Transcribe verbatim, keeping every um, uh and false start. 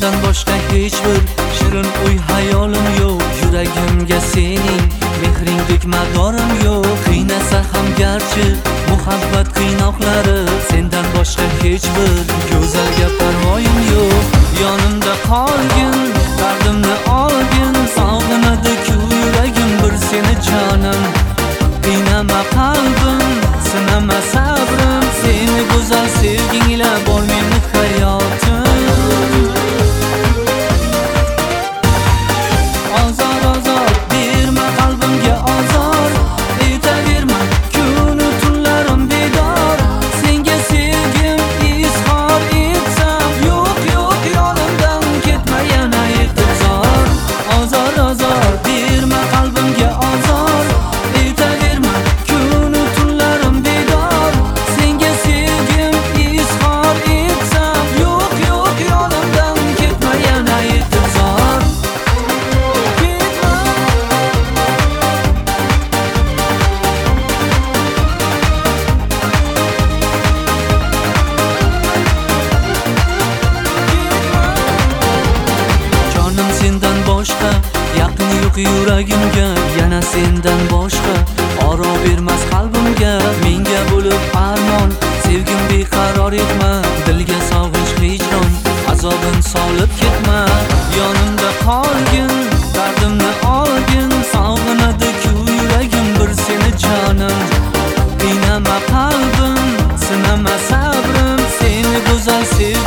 sendan boshqa hech bir shirin uy hayolim yo'q. Yuragimga sening mehringdek madorim yo'q. Qiynasa ham garchi muhabbat qiynoqlari, sendan boshqa hech bir go'zalga parvoyim yo'q. Yonimda qolgin, dardimni olgin, sog'inadi-ku yuragim bir seni jonim. Qiynama qalbim, sinama sabrim, seni go'zal sevging ila bor meni hayotim. Ozor ozor berma qalbimga ozor, aytaverma kunu tunlarim bedor. Senga sevgim izhor etsam, yo'q yo'q yonimdan ketma yana intizor. Ozor ozor berma qalbimga ozor, aytaverma kunu tunlarim bedor. Senga sevgim izhor etsam, yo'q yo'q yonimdan ketma yana intizor. Jonim sendan boshqa yaqin yo'q yuragimga, yana sendan boshqa oro bermas qalbimga. Menga bo'lib armon, sevgim beqaror etma, dilga sog'inch hijron, azobin solib ketma. Yonimda qolgin, dardimni olgin, sog'inadi-ku yuragim bir seni jonim. Qiynama qalbim, sinama sabrim, seni go'zal sev